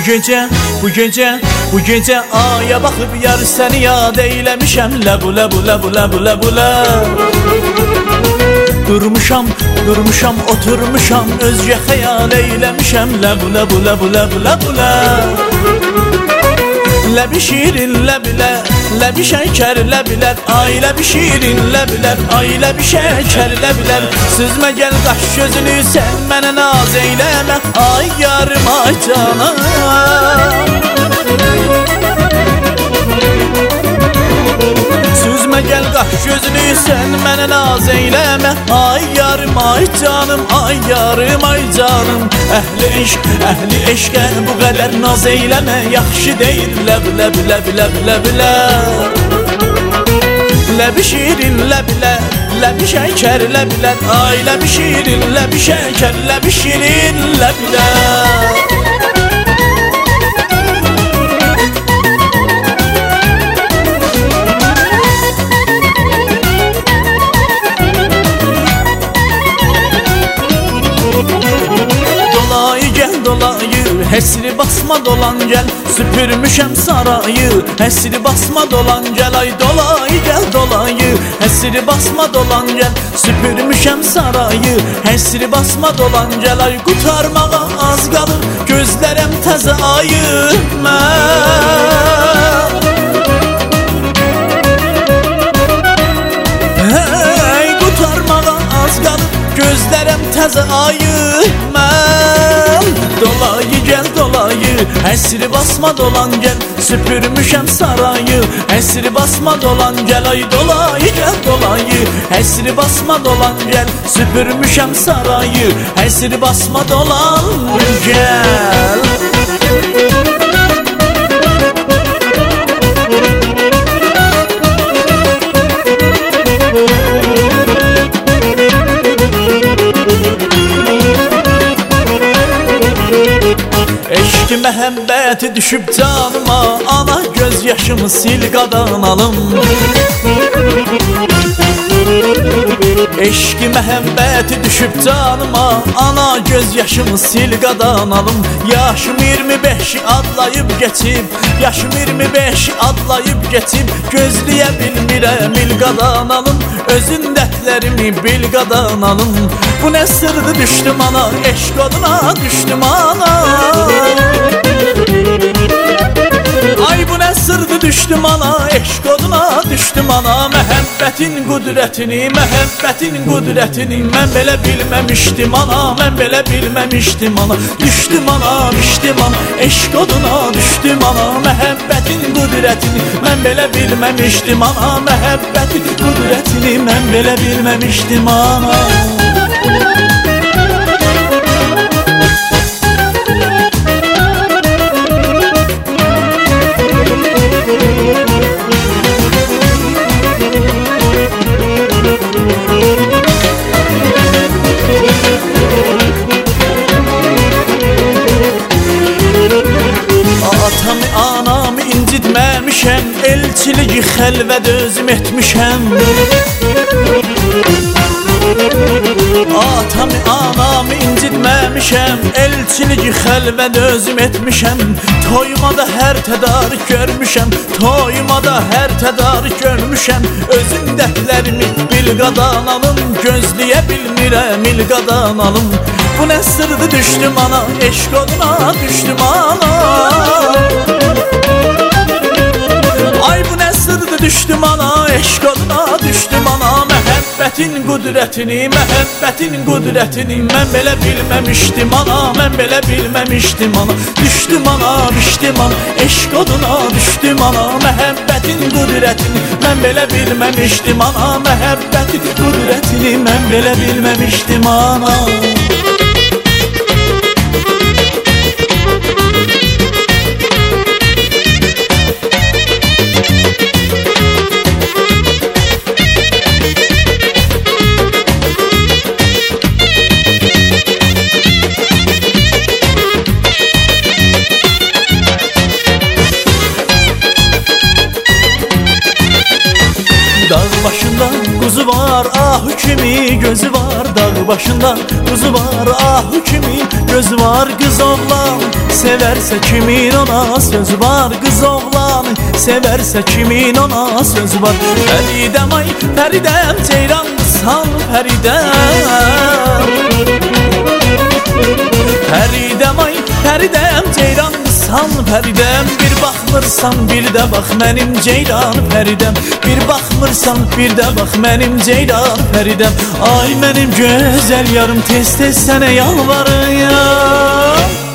bu gece aya baxıb yar səni yad eyləmişəm. Ləbu Durmuşam, oturmuşam, özgə xəyal eyləmişəm. Ləbu Ləbi şirin ləbilər, ləbi şəkər ləbilər, ay ləbi şirin ləbilər, ay ləbi şəkər ləbilər. Süzmə gəl qaş gözünü, sən mənə naz eyləmə, ay yarım ay canım. Süzmə gəl qaş gözünü, sən mənə naz eyləmə, ay yarım ay canım, ay yarım ay canım. Əhli eşqə bu qədər naz eyləmə, yaxşı deyil. Ləbi şirin ləbilər, ləbi şəkər ləbilər, ay ləbi şirin, ləbi şəkər, ləbi şirin ləbilər. Həsiri basma dolan gəl, süpürmüşəm sarayı. Həsiri basma dolan gəl, ay dolayı gəl dolayı. Həsiri basma dolan gəl, süpürmüşəm sarayı. Həsiri basma dolan gəl, ay qutarmağa az qalır, gözlərəm təzə ayı mən. Hey, qutarmağa az qalır, gözlərəm təzə ayı mən. Dolayı gəl dolayı, həsiri basma dolan gəl, süpürmüşəm sarayı. Həsiri basma dolan gəl, ay dolayı gəl dolayı. Həsiri basma dolan gəl, süpürmüşəm sarayı. Həsiri basma dolan gəl. Eşki məhəbbəti düşüb canıma, ana göz yaşımı sil qadanalım. Eşki məhəbbəti düşüb canıma, ana göz yaşımı sil qadanalım. Yaşım 25'i adlayıb geçib, yaşım 25'i adlayıb geçib, gözləyə bilmirəm il qadanalım. Özün dərdlərimi bil qadanalım. Bu nə sırdı düşdüm ana, eşq oduna düşdüm ana. Ay bu nə sırdı düşdüm ana, eşq oduna düşdüm ana. Məhəbbətin qüdrətini, məhəbbətin qüdrətini mən belə bilməmişdim ana, mən belə bilməmişdim ana. Düşdüm ana, düşdüm ana, eşq oduna düşdüm ana. Məhəbbətin qüdrətini mən belə bilməmişdim ana, məhəbbətin qüdrətini mən belə bilməmişdim ana. Atamı anamı incitməmişəm, elçiligi xəlvət özüm etmişəm. Atamı anamı incitməmişəm, elçiligi xəlvət özüm etmişəm. Toymada hər tədarük görmüşəm, toymada hər tədarük görmüşəm. Özün dərdlərimi bil qadanalım, gözləyə bilmirəm il qadanalım. Bu nə sırdı düşdüm ana, eşq oduna düşdüm ana. Ay bu nə sırdı düşdüm ana, eşq oduna düşdüm ana. Məhəbbətin qüdrətini, məhəbbətin qüdrətini mən belə bilməmişdim ana, mən belə bilməmişdim ana. Düşdüm ana, düşdüm ana, eşq oduna düşdüm ana. Məhəbbətin qüdrətini mən belə bilməmişdim ana, məhəbbətin qüdrətini mən belə bilməmişdim ana. Dağ başında quzu var, ahı kimi gözü var. Dağ Dağ başında kuzu var ahu kimi gözü var kız oğlan Severse kimin ona söz var kız oğlan Severse kimin ona söz var Feridem ay Feridem ceyran kızsan Feridem Feridem ay Feridem ceyran kızsan Feridem Bir baxmırsan bir de bax mənim ceyran Feridem Bir baxmırsan bir de bax mənim ceyran Feridem Ay mənim gözəl yarım tez tez sənə yalvarıram